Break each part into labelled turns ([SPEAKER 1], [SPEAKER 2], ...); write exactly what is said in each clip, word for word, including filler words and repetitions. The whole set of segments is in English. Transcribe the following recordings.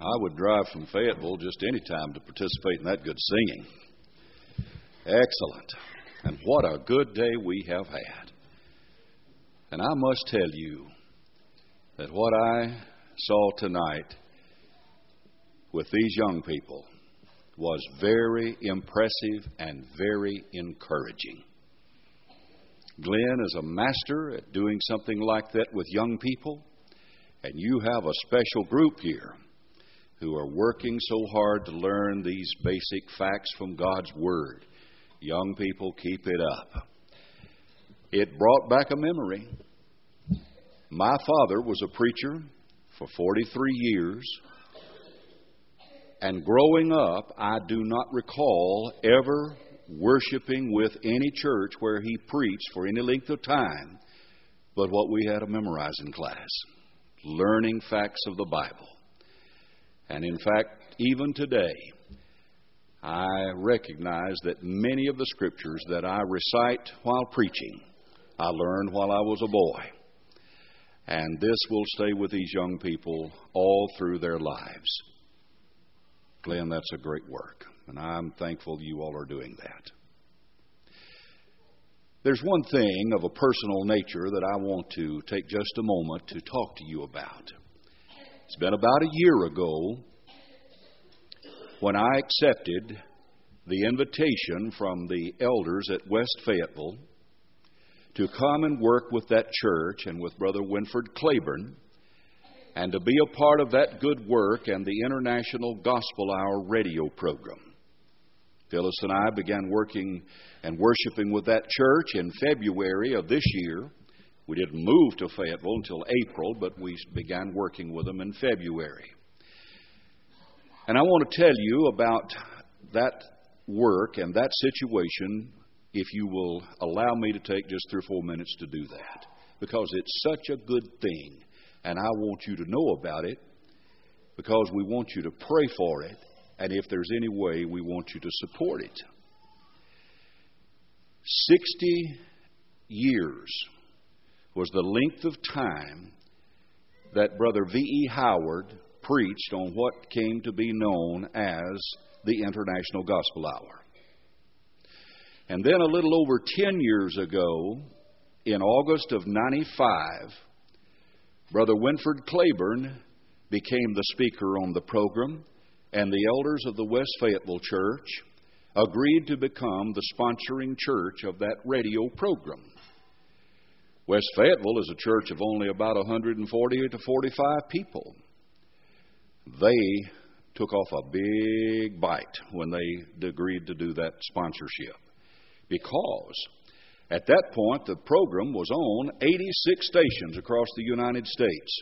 [SPEAKER 1] I would drive from Fayetteville just any time to participate in that good singing. Excellent. And what a good day we have had. And I must tell you that what I saw tonight with these young people was very impressive and very encouraging. Glenn is a master at doing something like that with young people, and you have a special group here who are working so hard to learn these basic facts from God's Word. Young people, keep it up. It brought back a memory. My father was a preacher for forty-three years, and growing up, I do not recall ever worshiping with any church where he preached for any length of time but what we had a memorizing class, learning facts of the Bible. And in fact, even today, I recognize that many of the scriptures that I recite while preaching, I learned while I was a boy. And this will stay with these young people all through their lives. Glenn, that's a great work, and I'm thankful you all are doing that. There's one thing of a personal nature that I want to take just a moment to talk to you about. It's been about a year ago when I accepted the invitation from the elders at West Fayetteville to come and work with that church and with Brother Winford Claiborne and to be a part of that good work and the International Gospel Hour radio program. Phyllis and I began working and worshiping with that church in February of this year. We didn't move to Fayetteville until April, but we began working with them in February. And I want to tell you about that work and that situation, if you will allow me to take just three or four minutes to do that, because it's such a good thing, and I want you to know about it, because we want you to pray for it, and if there's any way, we want you to support it. Sixty years was the length of time that Brother V E Howard preached on what came to be known as the International Gospel Hour. And then a little over ten years ago, in August of ninety-five, Brother Winford Claiborne became the speaker on the program, and the elders of the West Fayetteville Church agreed to become the sponsoring church of that radio program. West Fayetteville is a church of only about one hundred forty to forty-five people. They took off a big bite when they agreed to do that sponsorship, because at that point the program was on eighty-six stations across the United States.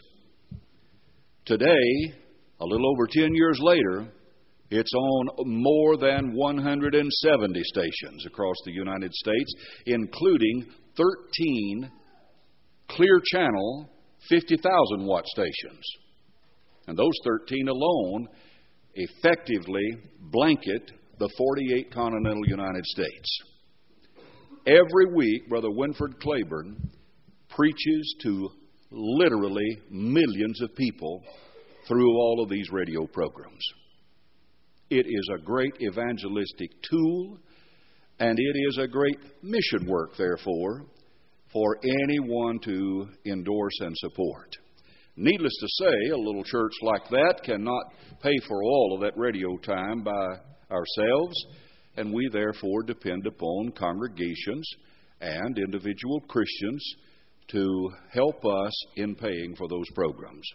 [SPEAKER 1] Today, a little over ten years later, it's on more than one hundred seventy stations across the United States, including thirteen clear channel fifty thousand watt stations. And those thirteen alone effectively blanket the forty-eight continental United States. Every week, Brother Winford Claiborne preaches to literally millions of people through all of these radio programs. It is a great evangelistic tool, and it is a great mission work, therefore, for anyone to endorse and support. Needless to say, a little church like that cannot pay for all of that radio time by ourselves, and we therefore depend upon congregations and individual Christians to help us in paying for those programs.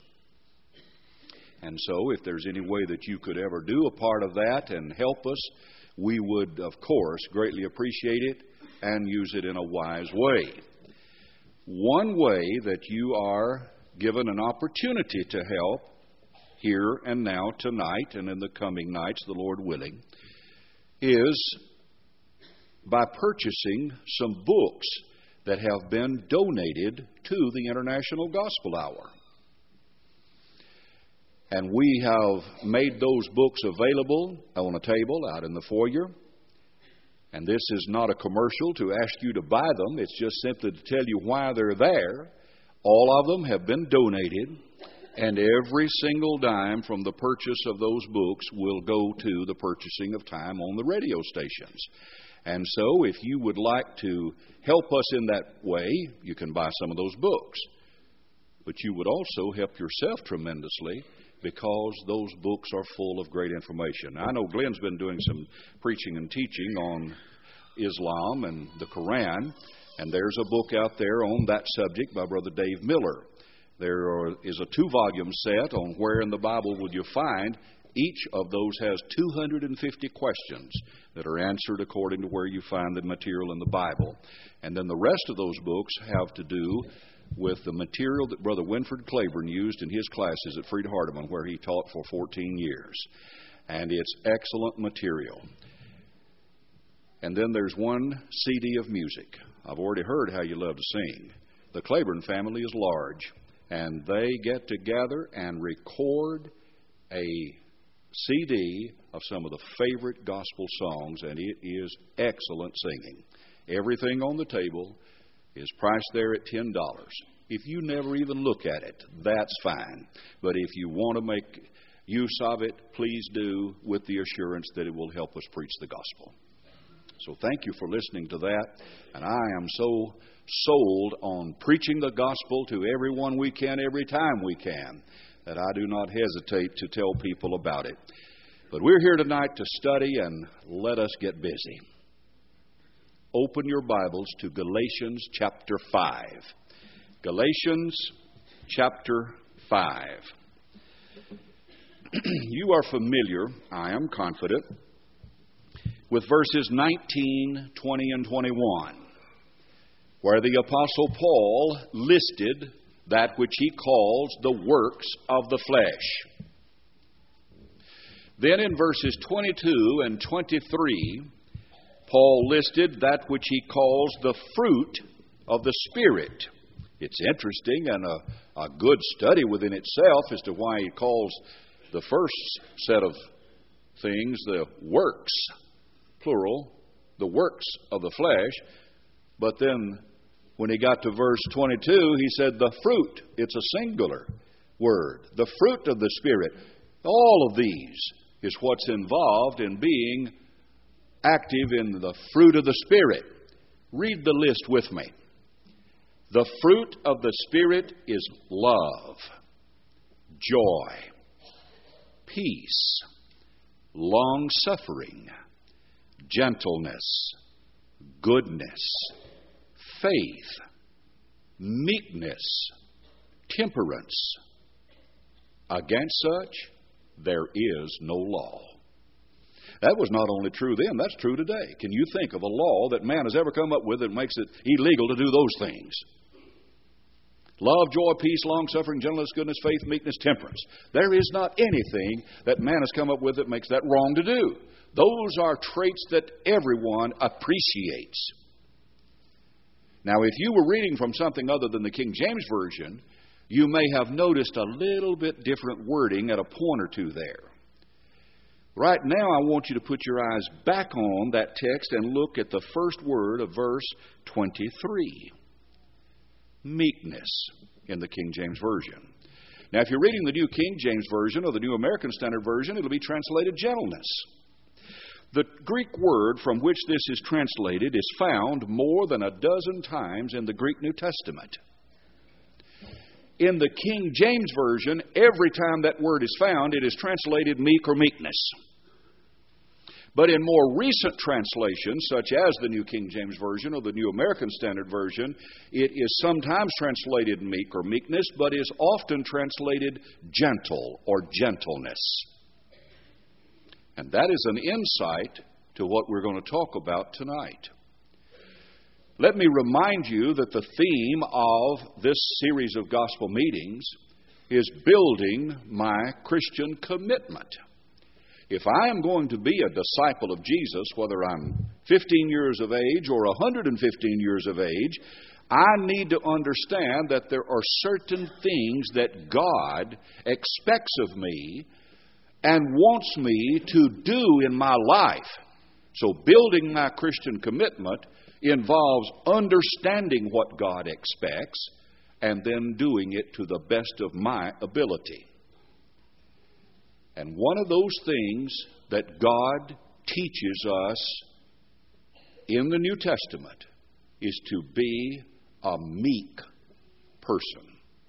[SPEAKER 1] And so if there's any way that you could ever do a part of that and help us, we would, of course, greatly appreciate it and use it in a wise way. One way that you are given an opportunity to help here and now, tonight, and in the coming nights, the Lord willing, is by purchasing some books that have been donated to the International Gospel Hour. And we have made those books available on a table out in the foyer. And this is not a commercial to ask you to buy them. It's just simply to tell you why they're there. All of them have been donated, And every single dime from the purchase of those books will go to the purchasing of time on the radio stations. And so if you would like to help us in that way, you can buy some of those books. But you would also help yourself tremendously because those books are full of great information. I know Glenn's been doing some preaching and teaching on Islam and the Quran, and there's a book out there on that subject by Brother Dave Miller. There are, is a two-volume set on Where in the Bible Would You Find. Each of those has two hundred fifty questions that are answered according to where you find the material in the Bible. And then the rest of those books have to do with the material that Brother Winfred Claiborne used in his classes at Freed Hardeman, where he taught for fourteen years. And it's excellent material. And then there's one C D of music. I've already heard how you love to sing. The Claiborne family is large, and they get together and record a C D of some of the favorite gospel songs, and it is excellent singing. Everything on the table is priced there at ten dollars. If you never even look at it, that's fine. But if you want to make use of it, please do, with the assurance that it will help us preach the gospel. So thank you for listening to that. And I am so sold on preaching the gospel to everyone we can, every time we can, that I do not hesitate to tell people about it. But we're here tonight to study, and let us get busy. Open your Bibles to Galatians chapter five. Galatians chapter five. You are familiar, I am confident, with verses nineteen, twenty, and twenty-one, where the Apostle Paul listed that which he calls the works of the flesh. Then in verses twenty-two and twenty-three, Paul listed that which he calls the fruit of the Spirit. It's interesting and a, a good study within itself as to why he calls the first set of things the works, plural, the works of the flesh. But then when he got to verse twenty-two, he said the fruit. It's a singular word. The fruit of the Spirit. All of these is what's involved in being active in the fruit of the Spirit. Read the list with me. The fruit of the Spirit is love, joy, peace, long-suffering, gentleness, goodness, faith, meekness, temperance. Against such there is no law. That was not only true then, that's true today. Can you think of a law that man has ever come up with that makes it illegal to do those things? Love, joy, peace, long-suffering, gentleness, goodness, faith, meekness, temperance. There is not anything that man has come up with that makes that wrong to do. Those are traits that everyone appreciates. Now, if you were reading from something other than the King James Version, you may have noticed a little bit different wording at a point or two there. Right now, I want you to put your eyes back on that text and look at the first word of verse twenty-three. Meekness in the King James Version. Now, if you're reading the New King James Version or the New American Standard Version, it'll be translated gentleness. The Greek word from which this is translated is found more than a dozen times in the Greek New Testament. In the King James Version, every time that word is found, it is translated meek or meekness. But in more recent translations, such as the New King James Version or the New American Standard Version, it is sometimes translated meek or meekness, but is often translated gentle or gentleness. And that is an insight to what we're going to talk about tonight. Let me remind you that the theme of this series of gospel meetings is building my Christian commitment. If I am going to be a disciple of Jesus, whether I'm fifteen years of age or one hundred fifteen years of age, I need to understand that there are certain things that God expects of me and wants me to do in my life. So building my Christian commitment involves understanding what God expects and then doing it to the best of my ability. And one of those things that God teaches us in the New Testament is to be a meek person.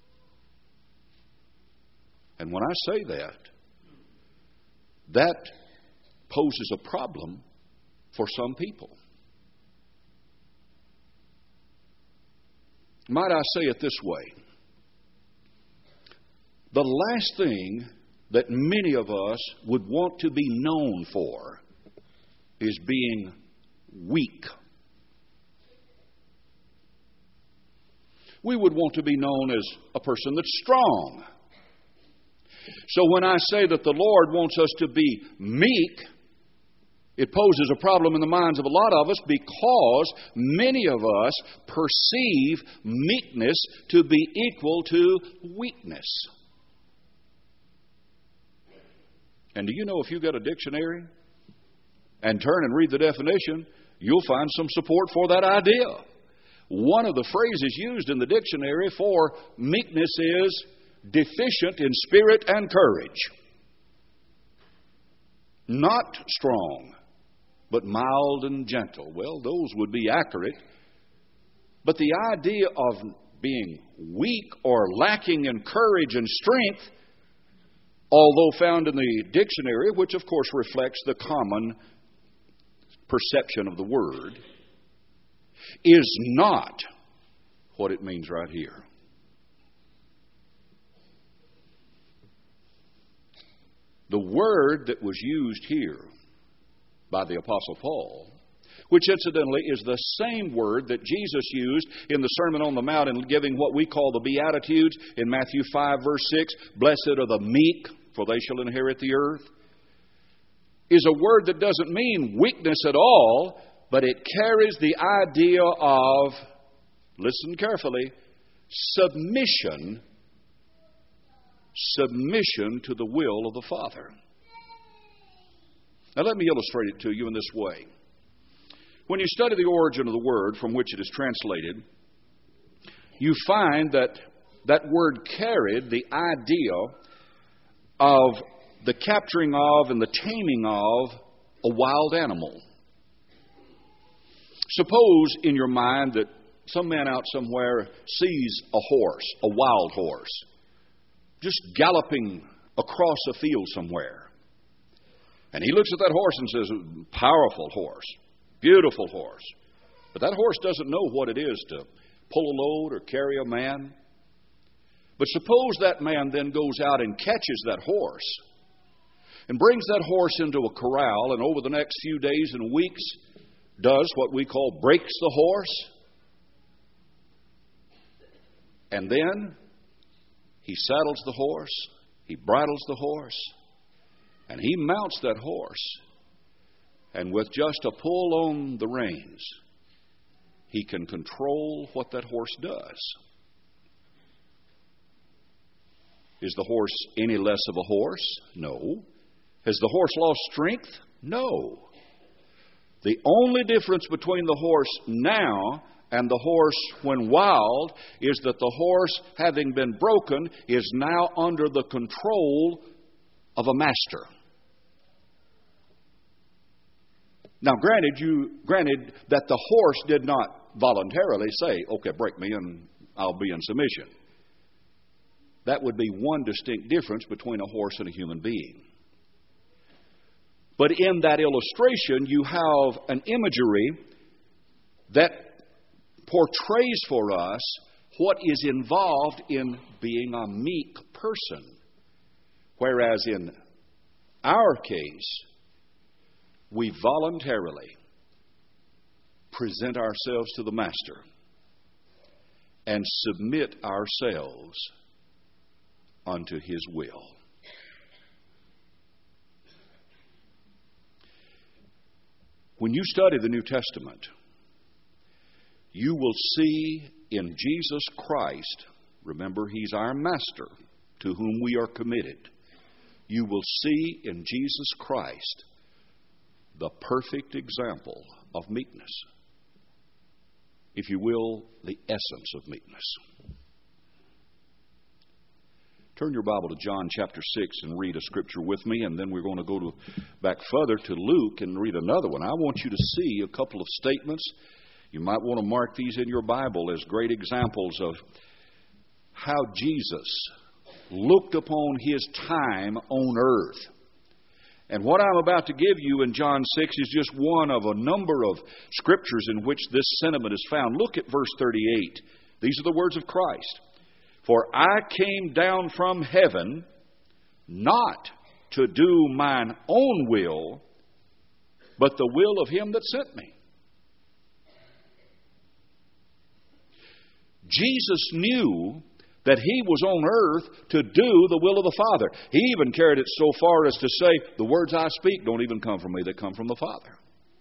[SPEAKER 1] And when I say that, that poses a problem for some people. Might I say it this way? The last thing that many of us would want to be known for is being weak. We would want to be known as a person that's strong. So when I say that the Lord wants us to be meek, it poses a problem in the minds of a lot of us because many of us perceive meekness to be equal to weakness. And do you know if you get a dictionary and turn and read the definition, you'll find some support for that idea. One of the phrases used in the dictionary for meekness is deficient in spirit and courage. Not strong, but mild and gentle. Well, those would be accurate. But the idea of being weak or lacking in courage and strength, although found in the dictionary, which of course reflects the common perception of the word, is not what it means right here. The word that was used here by the Apostle Paul, which incidentally is the same word that Jesus used in the Sermon on the Mount in giving what we call the Beatitudes in Matthew five, verse six, blessed are the meek, for they shall inherit the earth, is a word that doesn't mean weakness at all, but it carries the idea of, listen carefully, submission, submission to the will of the Father. Now let me illustrate it to you in this way. When you study the origin of the word from which it is translated, you find that that word carried the idea of the capturing of and the taming of a wild animal. Suppose in your mind that some man out somewhere sees a horse, a wild horse, just galloping across a field somewhere. And he looks at that horse and says, powerful horse, beautiful horse. But that horse doesn't know what it is to pull a load or carry a man. But suppose that man then goes out and catches that horse and brings that horse into a corral, and over the next few days and weeks does what we call breaks the horse. And then he saddles the horse, he bridles the horse, and he mounts that horse. And with just a pull on the reins, he can control what that horse does. Is the horse any less of a horse? No. Has the horse lost strength? No. The only difference between the horse now and the horse when wild is that the horse, having been broken, is now under the control of a master. Now, granted, you granted that the horse did not voluntarily say, okay, break me and I'll be in submission. That would be one distinct difference between a horse and a human being. But in that illustration, you have an imagery that portrays for us what is involved in being a meek person. Whereas in our case, we voluntarily present ourselves to the Master and submit ourselves unto His will. When you study the New Testament, you will see in Jesus Christ, remember, He's our Master to whom we are committed. You will see in Jesus Christ the perfect example of meekness. If you will, the essence of meekness. Turn your Bible to John chapter six and read a scripture with me, and then we're going to go to, back further to Luke and read another one. I want you to see a couple of statements. You might want to mark these in your Bible as great examples of how Jesus looked upon His time on earth. And what I'm about to give you in John six is just one of a number of scriptures in which this sentiment is found. Look at verse thirty-eight. These are the words of Christ. For I came down from heaven not to do mine own will, but the will of Him that sent me. Jesus knew that He was on earth to do the will of the Father. He even carried it so far as to say, the words I speak don't even come from me, they come from the Father.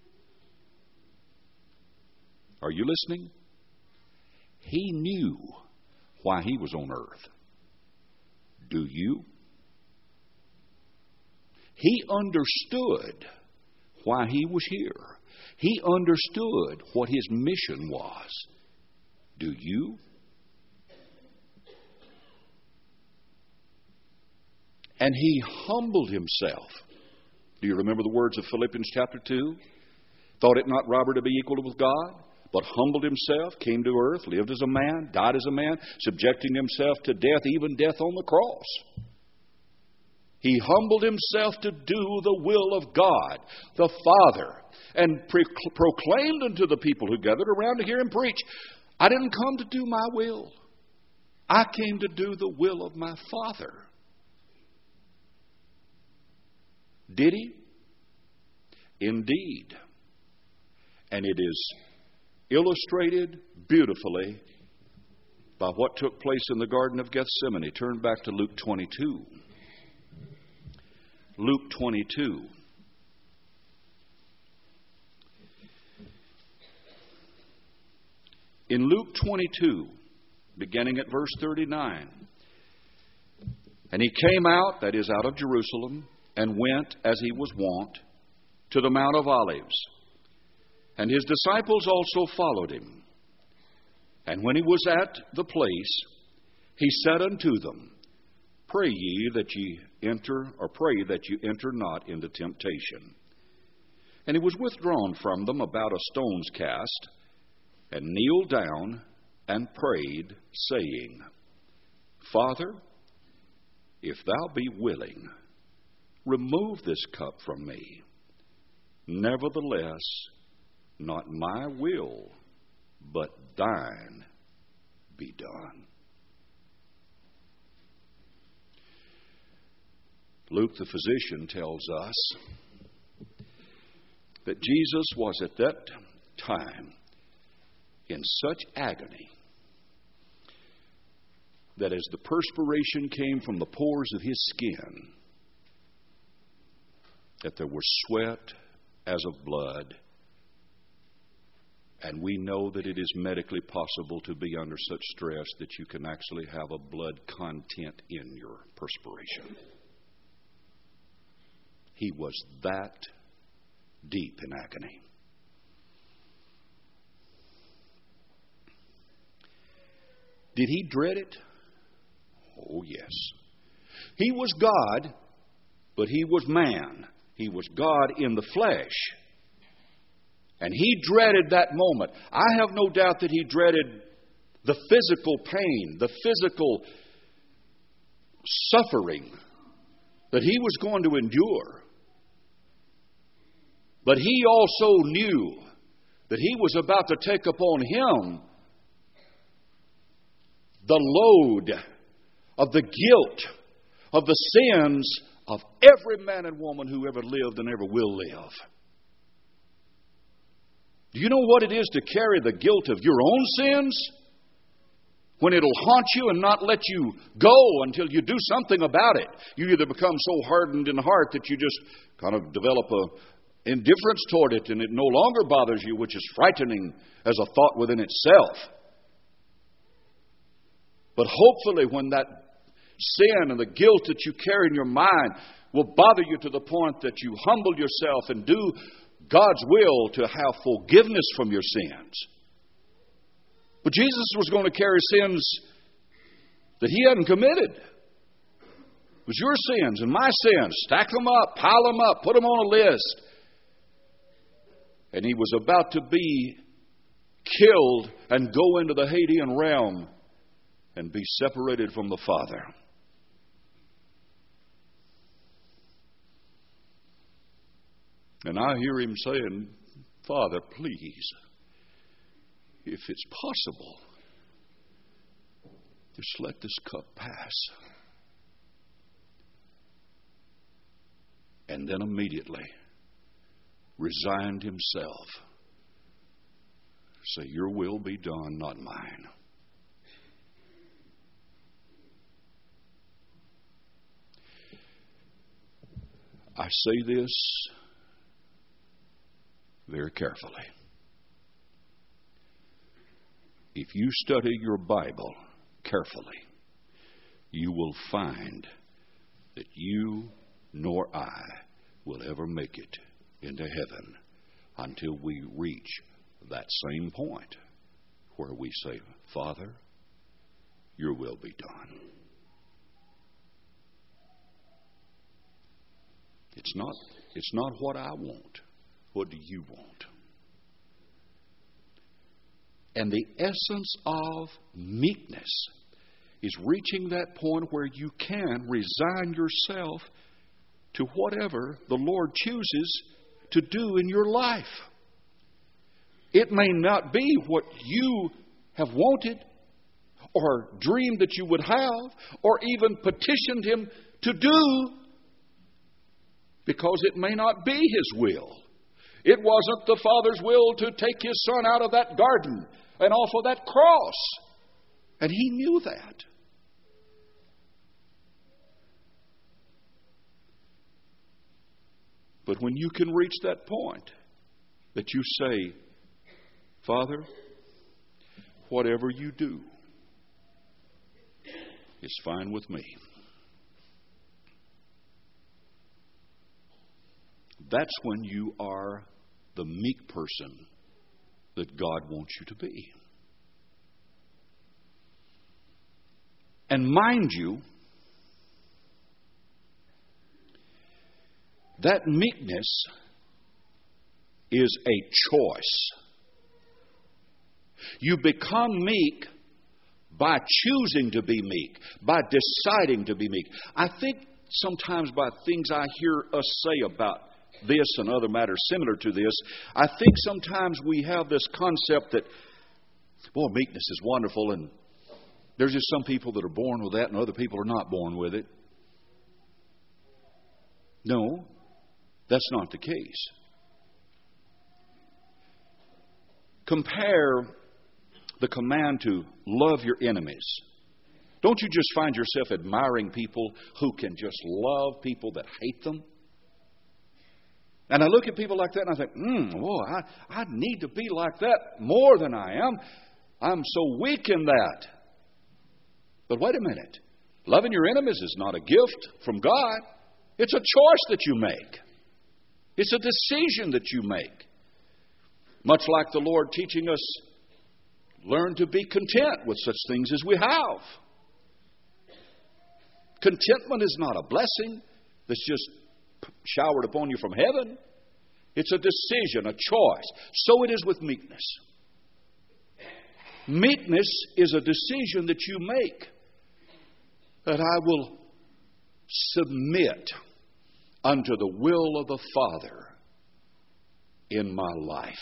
[SPEAKER 1] Are you listening? He knew why He was on earth. Do you? He understood why He was here. He understood what His mission was. Do you? And He humbled Himself. Do you remember the words of Philippians chapter two? Thought it not robbery to be equal with God, but humbled Himself, came to earth, lived as a man, died as a man, subjecting Himself to death, even death on the cross. He humbled Himself to do the will of God, the Father, and pre- proclaimed unto the people who gathered around to hear Him preach, I didn't come to do my will. I came to do the will of my Father. Did He? Indeed. And it is illustrated beautifully by what took place in the Garden of Gethsemane. Turn back to Luke twenty-two. Luke twenty-two. In Luke twenty-two, beginning at verse thirty-nine, and He came out, that is, out of Jerusalem, and went, as He was wont, to the Mount of Olives. And His disciples also followed Him. And when He was at the place, He said unto them, Pray ye that ye enter, or pray that you enter not into temptation. And He was withdrawn from them about a stone's cast, and kneeled down and prayed, saying, Father, if Thou be willing, remove this cup from me. Nevertheless, not my will, but Thine be done. Luke the physician tells us that Jesus was at that time in such agony that as the perspiration came from the pores of His skin, that there was sweat as of blood. And we know that it is medically possible to be under such stress that you can actually have a blood content in your perspiration. He was that deep in agony. Did He dread it? Oh, yes. He was God, but He was man. He was God in the flesh. And He dreaded that moment. I have no doubt that He dreaded the physical pain, the physical suffering that He was going to endure. But He also knew that He was about to take upon Him the load of the guilt of the sins of every man and woman who ever lived and ever will live. Do you know what it is to carry the guilt of your own sins? When it'll haunt you and not let you go until you do something about it. You either become so hardened in heart that you just kind of develop a indifference toward it and it no longer bothers you, which is frightening as a thought within itself. But hopefully when that sin and the guilt that you carry in your mind will bother you to the point that you humble yourself and do God's will to have forgiveness from your sins. But Jesus was going to carry sins that He hadn't committed. It was your sins and my sins. Stack them up, pile them up, put them on a list. And He was about to be killed and go into the Hadean realm and be separated from the Father. And I hear Him saying, Father, please, if it's possible, just let this cup pass. And then immediately resigned Himself. Say, your will be done, not mine. I say this very carefully. If you study your Bible carefully, you will find that you nor I will ever make it into heaven until we reach that same point where we say, Father, your will be done. It's not, it's not what I want. What do you want? And the essence of meekness is reaching that point where you can resign yourself to whatever the Lord chooses to do in your life. It may not be what you have wanted or dreamed that you would have or even petitioned Him to do, because it may not be His will. It wasn't the Father's will to take His Son out of that garden and off of that cross. And He knew that. But when you can reach that point that you say, Father, whatever you do is fine with me. That's when you are the meek person that God wants you to be. And mind you, that meekness is a choice. You become meek by choosing to be meek, by deciding to be meek. I think sometimes by things I hear us say about this and other matters similar to this, I think sometimes we have this concept that, boy, meekness is wonderful, and there's just some people that are born with that and other people are not born with it. No, that's not the case. Compare the command to love your enemies. Don't you just find yourself admiring people who can just love people that hate them? And I look at people like that and I think, hmm, boy, I, I need to be like that more than I am. I'm so weak in that. But wait a minute. Loving your enemies is not a gift from God. It's a choice that you make. It's a decision that you make. Much like the Lord teaching us, learn to be content with such things as we have. Contentment is not a blessing that's just showered upon you from heaven. It's a decision, a choice. So it is with meekness. Meekness is a decision that you make, that I will submit unto the will of the Father in my life.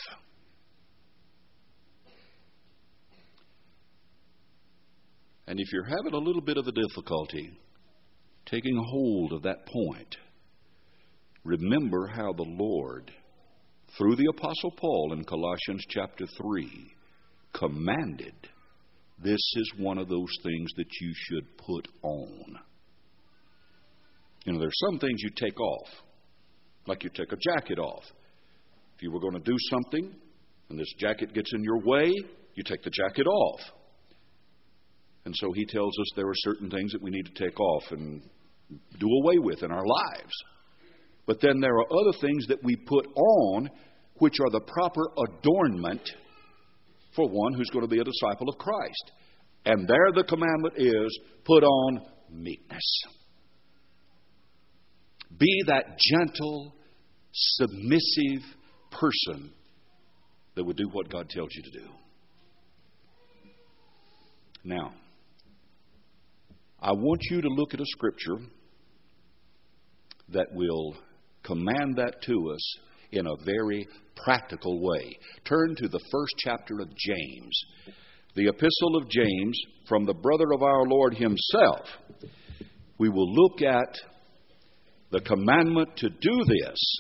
[SPEAKER 1] And if you're having a little bit of a difficulty taking hold of that point, remember how the Lord, through the Apostle Paul in Colossians chapter three, commanded, this is one of those things that you should put on. You know, there's some things you take off, like you take a jacket off. If you were going to do something and this jacket gets in your way, you take the jacket off. And so he tells us there are certain things that we need to take off and do away with in our lives. But then there are other things that we put on which are the proper adornment for one who's going to be a disciple of Christ. And there the commandment is, put on meekness. Be that gentle, submissive person that would do what God tells you to do. Now, I want you to look at a scripture that will command that to us in a very practical way. Turn to the first chapter of James, the epistle of James from the brother of our Lord himself. We will look at the commandment to do this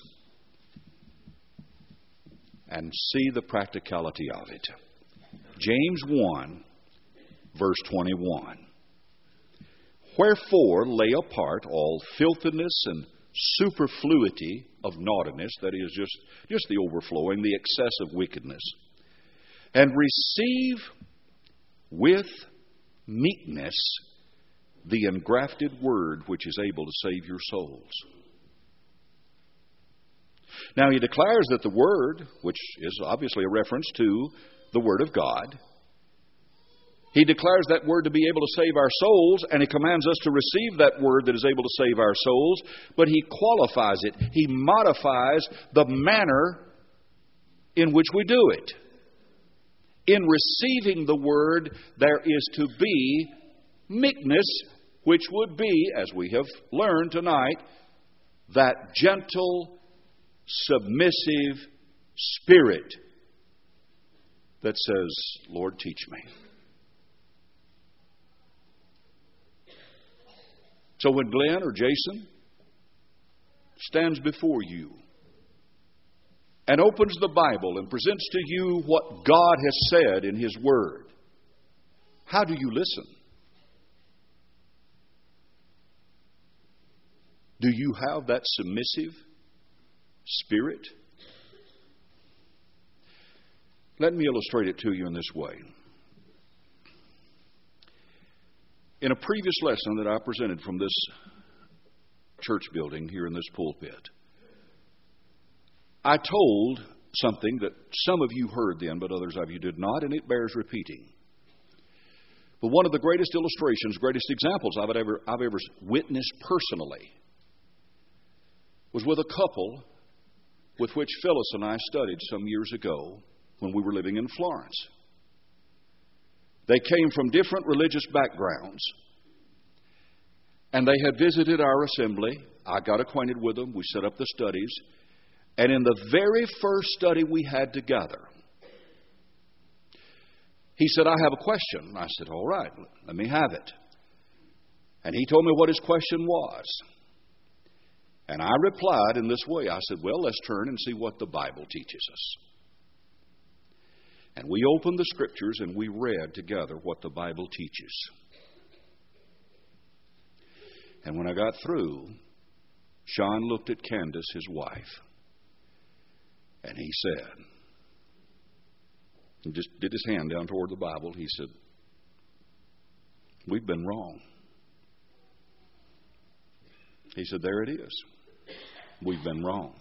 [SPEAKER 1] and see the practicality of it. James one, verse twenty-one. Wherefore lay apart all filthiness and superfluity of naughtiness, that is just, just the overflowing, the excess of wickedness, and receive with meekness the engrafted word which is able to save your souls. Now he declares that the word, which is obviously a reference to the Word of God, he declares that word to be able to save our souls, and he commands us to receive that word that is able to save our souls, but he qualifies it. He modifies the manner in which we do it. In receiving the word, there is to be meekness, which would be, as we have learned tonight, that gentle, submissive spirit that says, Lord, teach me. So when Glenn or Jason stands before you and opens the Bible and presents to you what God has said in His Word, how do you listen? Do you have that submissive spirit? Let me illustrate it to you in this way. In a previous lesson that I presented from this church building here in this pulpit, I told something that some of you heard then, but others of you did not, and it bears repeating. But one of the greatest illustrations, greatest examples I've ever, I've ever witnessed personally was with a couple with which Phyllis and I studied some years ago when we were living in Florence. They came from different religious backgrounds, and they had visited our assembly. I got acquainted with them. We set up the studies. And in the very first study we had together, he said, I have a question. I said, all right, let me have it. And he told me what his question was. And I replied in this way. I said, well, let's turn and see what the Bible teaches us. And we opened the Scriptures and we read together what the Bible teaches. And when I got through, Sean looked at Candace, his wife, and he said, he just did his hand down toward the Bible. He said, we've been wrong. He said, there it is. We've been wrong.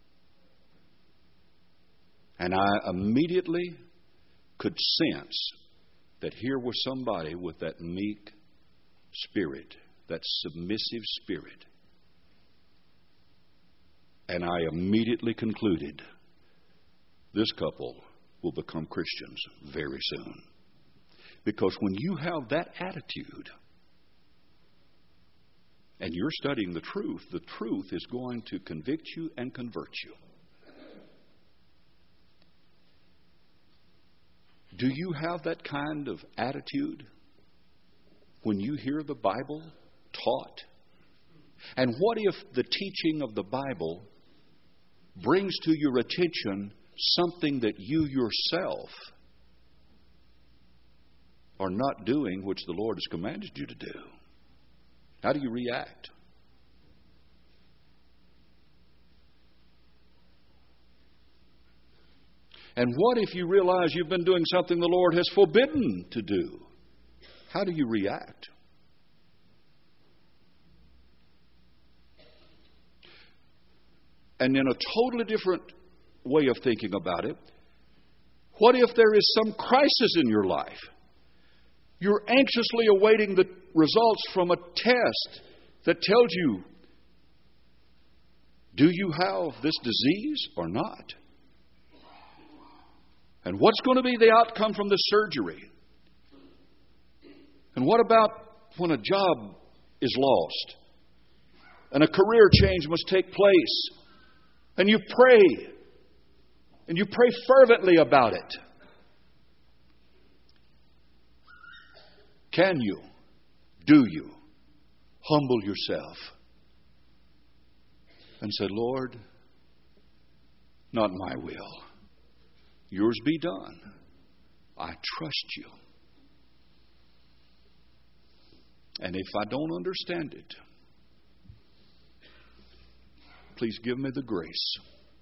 [SPEAKER 1] And I immediately could sense that here was somebody with that meek spirit, that submissive spirit. And I immediately concluded, this couple will become Christians very soon. Because when you have that attitude, and you're studying the truth, the truth is going to convict you and convert you. Do you have that kind of attitude when you hear the Bible taught? And what if the teaching of the Bible brings to your attention something that you yourself are not doing, which the Lord has commanded you to do? How do you react? And what if you realize you've been doing something the Lord has forbidden to do? How do you react? And in a totally different way of thinking about it, what if there is some crisis in your life? You're anxiously awaiting the results from a test that tells you Do you have this disease or not? And what's going to be the outcome from this surgery? And what about when a job is lost and a career change must take place and you pray and you pray fervently about it? Can you, do you humble yourself and say, Lord, not my will, yours be done. I trust you. And if I don't understand it, please give me the grace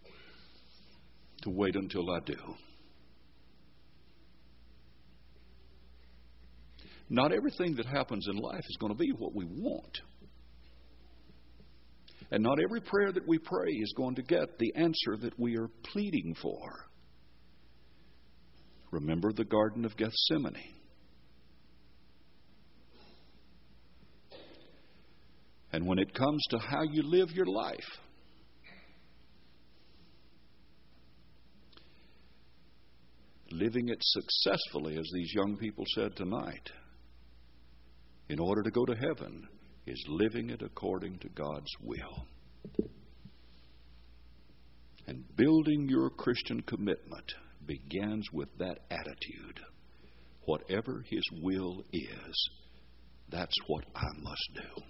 [SPEAKER 1] to wait until I do. Not everything that happens in life is going to be what we want. And not every prayer that we pray is going to get the answer that we are pleading for. Remember the Garden of Gethsemane. And when it comes to how you live your life, living it successfully, as these young people said tonight, in order to go to heaven, is living it according to God's will. And building your Christian commitment begins with that attitude. Whatever His will is, that's what I must do.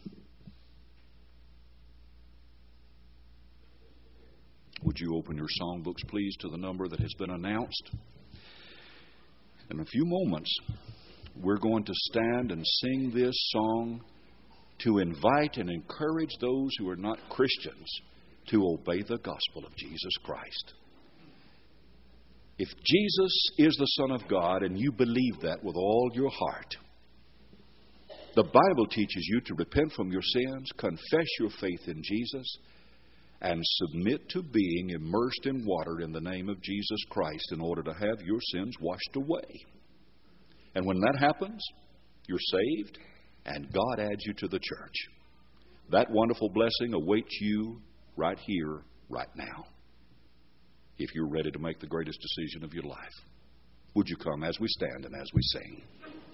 [SPEAKER 1] Would you open your songbooks, please, to the number that has been announced? In a few moments, we're going to stand and sing this song to invite and encourage those who are not Christians to obey the gospel of Jesus Christ. If Jesus is the Son of God and you believe that with all your heart, the Bible teaches you to repent from your sins, confess your faith in Jesus, and submit to being immersed in water in the name of Jesus Christ in order to have your sins washed away. And when that happens, you're saved, and God adds you to the church. That wonderful blessing awaits you right here, right now, if you're ready to make the greatest decision of your life. Would you come as we stand and as we sing?